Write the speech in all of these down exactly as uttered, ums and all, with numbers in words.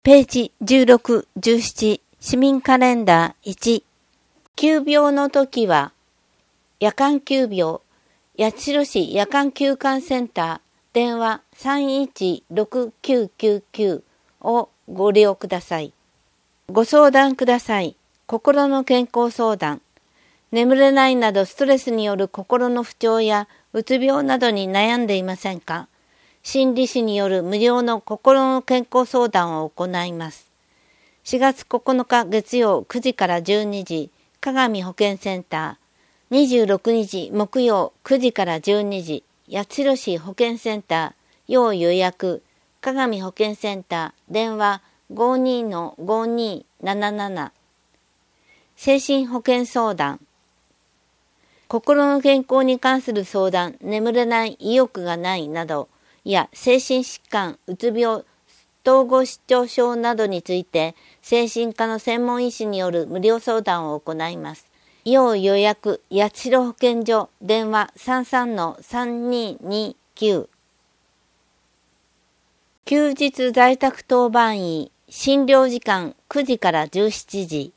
ページじゅうろく、じゅうなな、市民カレンダーいち。急病の時は、夜間急病、八代市夜間急患センター、電話 さんいちろくきゅうきゅうきゅう をご利用ください。ご相談ください。心の健康相談。眠れないなどストレスによる心の不調やうつ病などに悩んでいませんか？心理師による無料の心の健康相談を行います。しがつここのか月曜くじからじゅうにじ、かがみ保健センター。にじゅうろくにち木曜くじからじゅうにじ、八代市保健センター、要予約、かがみ保健センター、電話 ごーにーのごーにーなななな。精神保健相談。心の健康に関する相談、眠れない、意欲がないなど、や精神疾患、うつ病、統合失調症などについて、精神科の専門医師による無料相談を行います。要予約、八代保健所、電話 さんさんのさんにーにーきゅう。休日在宅当番医、診療時間くじからじゅうしちじ。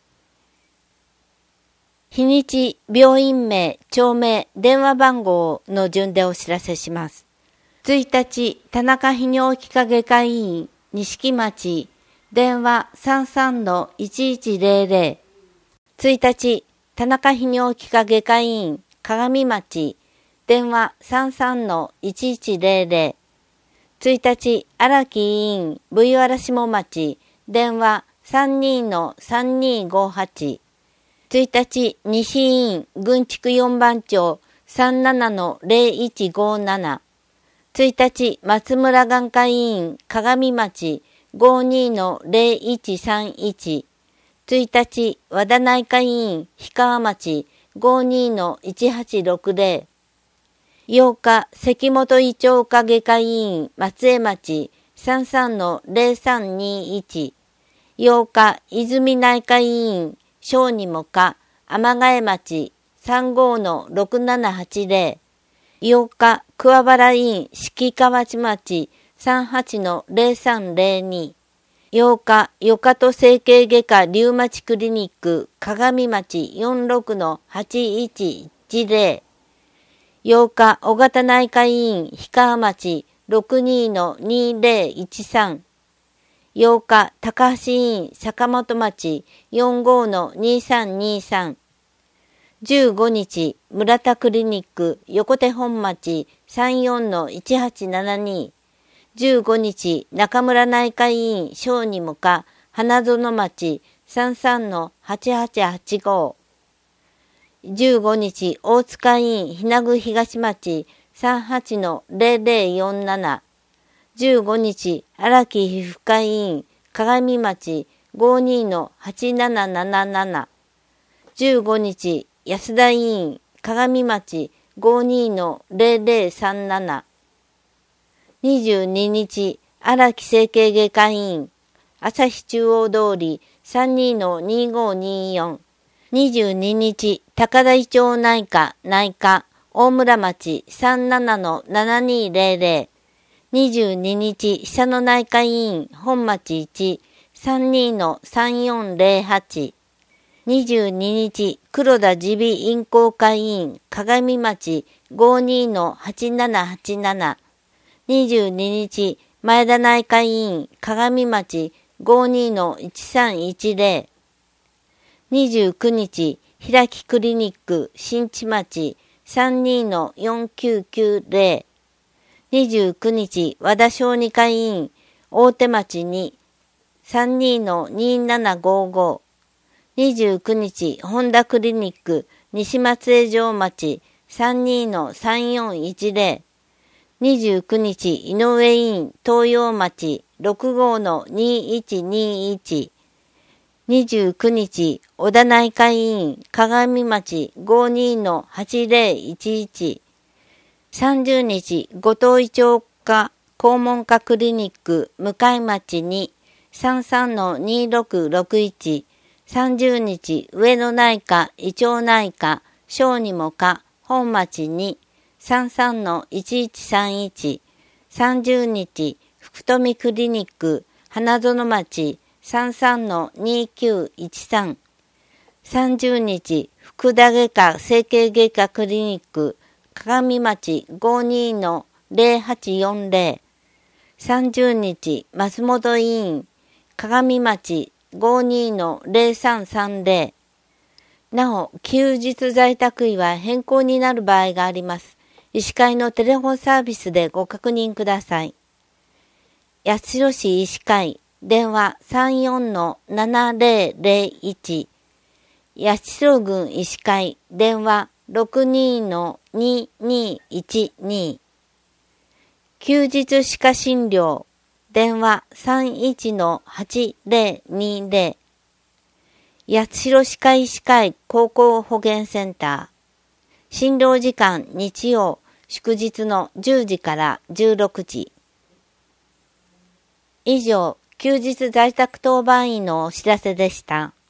日にち、病院名、町名、電話番号の順でお知らせします。いちにち、田中泌尿器科外科医院、錦町、電話 さんさんのいちいちぜろぜろ。いちにち、田中泌尿器科外科医院、鏡町、電話 さんさんのいちいちぜろぜろ。いちにち、荒木医院、V 原下町、電話 さんにーのさんにーごはち。いちにち、西医院、郡築よんばん町、さんななのぜろいちごなな。いちにち、松村眼科医院、鏡町、ごーにーのぜろいちさんいち。いちにち、和田内科医院、氷川町、ごーにーのいちはちろくぜろ。ようか、関本胃腸科外科医院、松江町、さんさんのぜろさんにいち。ようか、泉内科医院、小児も科、天ヶ江町、さんごのろくななはちぜろ。ようか、桑原院、敷川町町、さんはちのぜろさんぜろに。ようか、よかと整形外科リウマチクリニック、鏡町よんじゅうろくのはちいちいちぜろ。ようか、尾形内科医院、氷川町、ろくにのにぜろいちさん。ようか、高橋医院、坂本町、よんごのにさんにさん。じゅうごにち、村田クリニック、横手本町、さんよんのいちはちななに。じゅうごにち、中村内科医院、小児も科、花園町、さんさんのはちはちはちご。じゅうごにち、大塚医院、日名具東町、さんはちのぜろぜろよんなな。じゅうごにち、荒木皮膚科医院、鏡町、ごーにのはちなななななな。じゅうごにち、安田医院、鏡町、ごーにのぜろぜろさんなな。にじゅうににち、荒木整形外科医院、朝日中央通り、さんにのにごによん。にじゅうににち、高田医町内科、内科、大村町、さんななのななにぜろぜろ。にじゅうににち、久野内科医院、本町いち、さんにのさんよんぜろはち。にじゅうににち、黒田耳鼻咽喉科医院、鏡町、ごーにのはちななはちなな。にじゅうににち、前田内科医院、鏡町、ごーにのいちさんいちぜろ。にじゅうくにち、平木クリニック、新地町、さんにのよんきゅうきゅうぜろ。にじゅうくにち、和田小児科医院、大手町に、さんにのにななごご。にじゅうくにち、本田クリニック、西松江城町、さんにのさんよんいちぜろ。にじゅうくにち、井上医院、東洋町、ろくごのにいちにいち。にじゅうくにち、小田内科医院、鏡町、ごーにのはちぜろいちいち。さんじゅうにち、後藤医長科、肛門科クリニック、向町に、さんさんのにろくろくいち。さんじゅうにち、上野内科、胃腸内科、小児も科、本町に、さんさんのいちいちさんいち。さんじゅうにち、福富クリニック、 花園町 さんさんのにきゅういちさん、さんじゅうにち福田外科整形外科クリニック鏡町 ごじゅうにのぜろはちよんぜろ、さんじゅうにち松本医院鏡町 ごじゅうにのぜろさんさんぜろ。なお、休日在宅医は変更になる場合があります。医師会のテレフォンサービスでご確認ください。八代市医師会電話 さんよんのななぜろぜろいち、八代郡医師会電話 ろくにのににいちに、休日歯科診療電話 さんいちのはちぜろにぜろ、八代歯科医師会高校保健センター、診療時間日曜祝日のじゅうじからじゅうろくじ。以上、休日在宅当番員のお知らせでした。